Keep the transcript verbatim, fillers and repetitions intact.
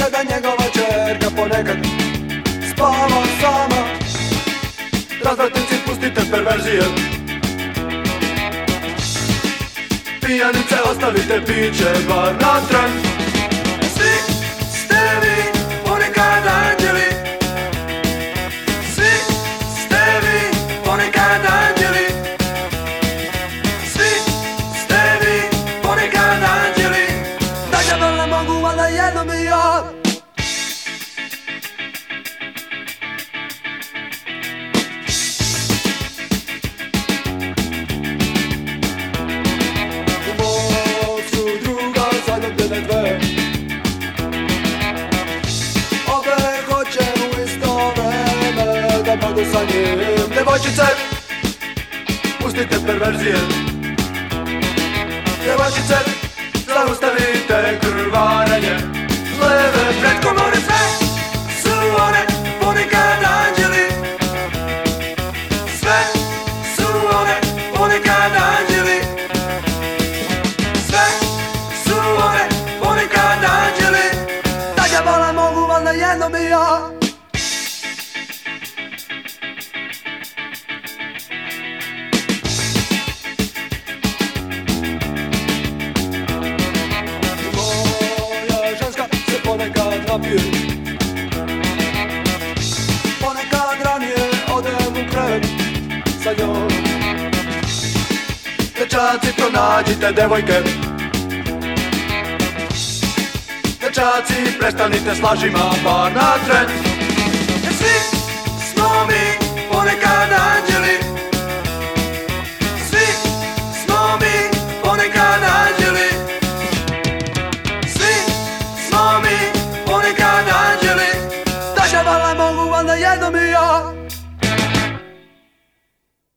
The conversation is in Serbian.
da njegova čerka ponekad spava sama. Razvratnici, pustite perverzije, pijanice, ostavite piće bar na tren. Svi ste vi ponekad anđeli, svi ste vi ponekad anđeli, svi ste vi ponekad anđeli. Da ga vel ne mogu, valjda jednom i ja. Ove hoće u isto vreme da budu sa njim. Devojčice, pustite perverzije, devojčice, zaustavite krvarenje. Leve pred komore, sve su one ponekad anđeli, sve su one ponekad anđeli, sve su one ponekad anđeli. Da ga vola mogu, valjda jednom i ja. Moja ženska se ponekad napije, ponekad ranije odem u krevet sa njom. Dečaci, pronađite devojke, dečaci, prestanite s lažima bar na tren.